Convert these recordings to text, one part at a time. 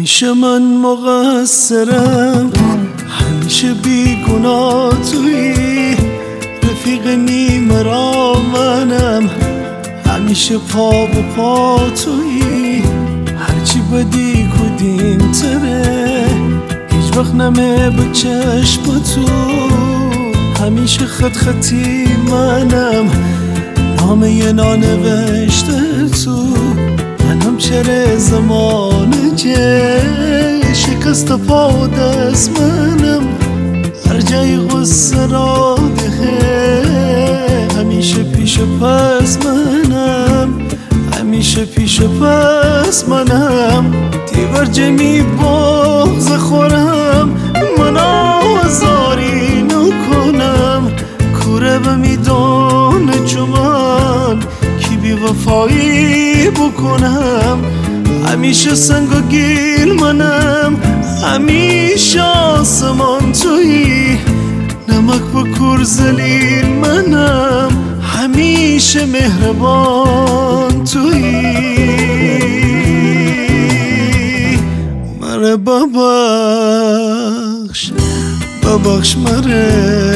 همیشه من مقصرم، همیشه بیگناه تویی، رفیق نیمه را منم، همیشه پا به پا تویی، هرچی بدی کدیم تره، هیچ وقت نمه به چشم تو، همیشه خط خطی منم، نامه نانوشته تو، منم چره زمانه جه، شکست پا و دست منم، هر جای غصه را ده، همیشه پیش پس منم، همیشه پیش پس منم، دیور جمی بغض خورم، من آزاری نکنم، کوره به میدان چومان کی بی وفایی بکنم، همیشه سنگ و گیل منم، همیشه آسمان تویی، نمک با کور زلیل منم، همیشه مهربان تویی، مره ببخش ببخش مره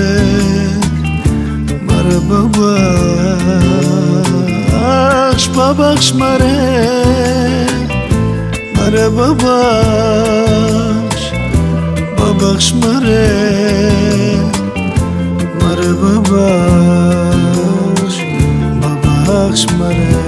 ببخش ببخش مره ببخش ببخش مره ببخش ببخش مره.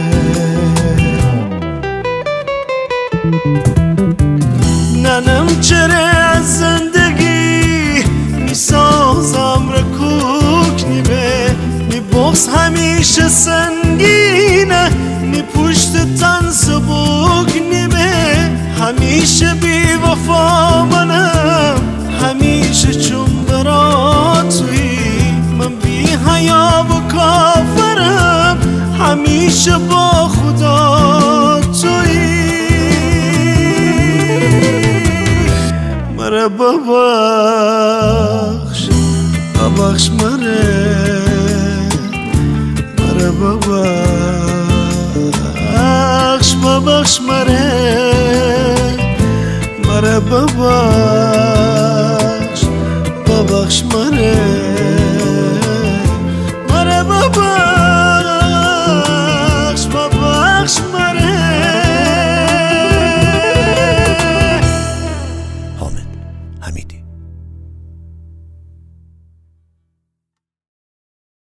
ننم چره از زندگی میسازم رکوک نیمه، می بغض همیشه سنگینه، می پشت تن سبوک نیمه، همیشه بی وفا منم، همیشه چون برا تویی، من بی حیا و کافرم، همیشه با خدا تویی، مره ببخش ببخش مره ببخش ببخش مره ببخش ببخش مره ببخش ببخش مره. حامد حمیدی.